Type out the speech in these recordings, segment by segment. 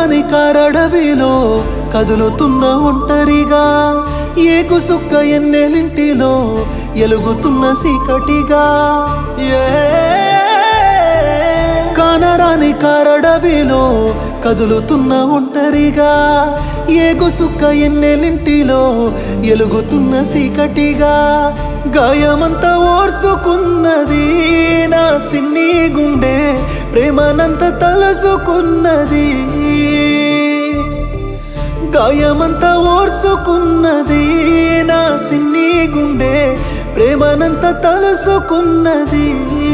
కానరాని కారడవిలో కదులుతున్న ఒంటరిగా ఏకు సుక్క ఎన్నెలింటిలో ఎలుగుతున్న సీకటిగా కానరాని కారడవిలో కదులుతున్న ఒంటరిగా ఏగు సుక్క ఎన్నెలింటిలో ఎలుగుతున్న సీకటిగా గాయమంతా ఓర్చుకున్నది నా సిన్ని గుండె ప్రేమనంత తలసుకున్నది గాయమంతా ఓర్చుకున్నది నా సిన్ని గుండె ప్రేమనంత తలసుకున్నది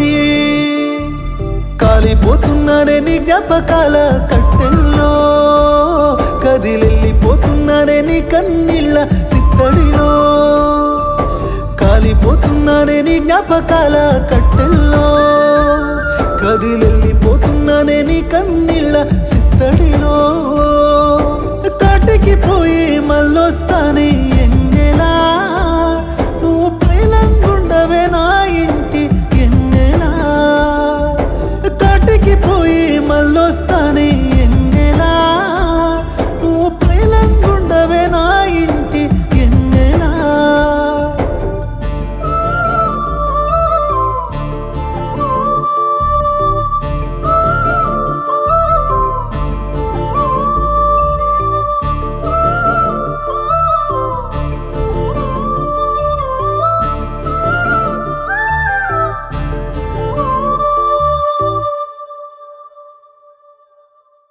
కాలిపోతున్నానే నీ జ్ఞాపకాల కట్టెల్లో కదిలెళ్ళిపోతున్నానే నీ కన్నీళ్ళ సిత్తడిలో కాలిపోతున్నానే నీ జ్ఞాపకాల కట్టెల్లో కదిలెళ్ళిపోతున్నానే నీ కన్నీళ్ళ సిత్తడిలో కాటికి పోయి మళ్ళొస్తానే